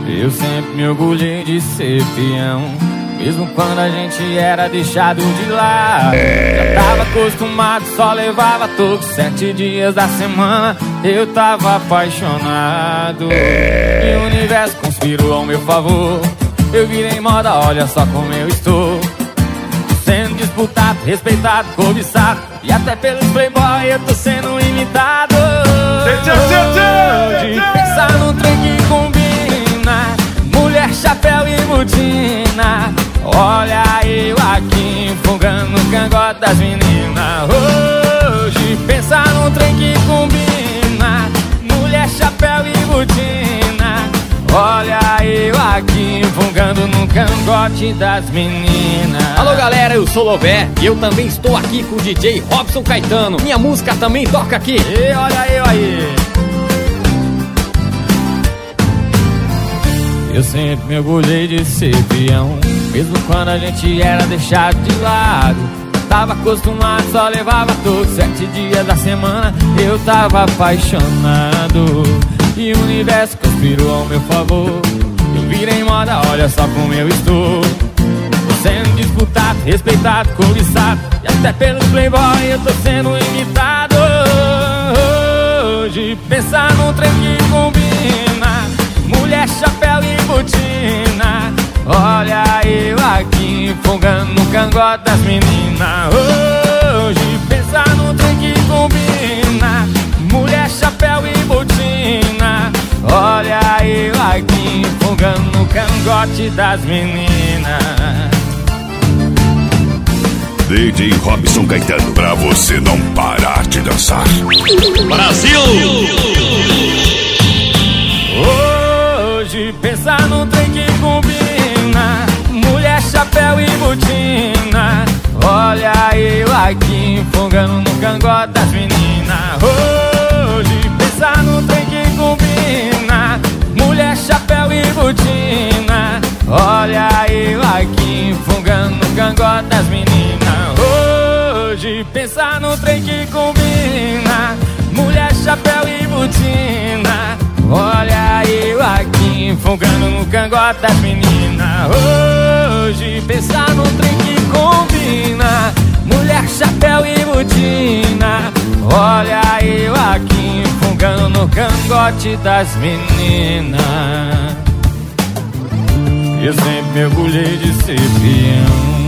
Eu sempre me orgulhei de ser peão, mesmo quando a gente era deixado de lado. Já tava acostumado, só levava todos 7 dias da semana. Eu tava apaixonado e o universo conspirou ao meu favor. Eu virei moda, olha só como eu estou. Sendo disputado, respeitado, cobiçado, e até pelos playboy eu tô sendo imitado. De pensar num trem que combina, mulher, chapéu e botina. Olha eu aqui enfungando no cangote das meninas. Hoje pensar num trem que combina, mulher, chapéu e botina. Olha eu aqui enfungando no cangote das meninas. Alô galera, eu sou Lové e eu também estou aqui com o DJ Robson Caetano. Minha música também toca aqui. E olha eu aí. Eu sempre me orgulhei de ser peão, mesmo quando a gente era deixado de lado. Tava acostumado, só levava todos 7 dias da semana. Eu tava apaixonado e o universo conspirou ao meu favor. Eu virei moda, olha só como eu estou. Tô sendo disputado, respeitado, cobiçado, e até pelos playboy eu tô sendo imitado. Hoje pensar num trem que combina, mulher, chapéu e botina. Olha eu aqui enfungando no cangote das meninas. Hoje pensar num trem que combina, mulher, chapéu e botina. Olha eu aqui enfungando no cangote das meninas. DJ Robson Caetano, pra você não parar de dançar. Brasil! Hoje pensar num trem que combina, mulher, chapéu e botina. Olha eu aqui enfungando no cangote das meninas. Hoje pensar num trem que combina, mulher, chapéu e botina. Olha eu aqui enfungando no cangote das meninas. Hoje pensar num trem que combina, mulher, chapéu e botina. Olha eu aqui enfungando no cangote das meninas. Hoje pensar num trem que combina, mulher, chapéu e botina. Olha eu aqui enfungando no cangote das meninas. Eu sempre me orgulhei de ser peão.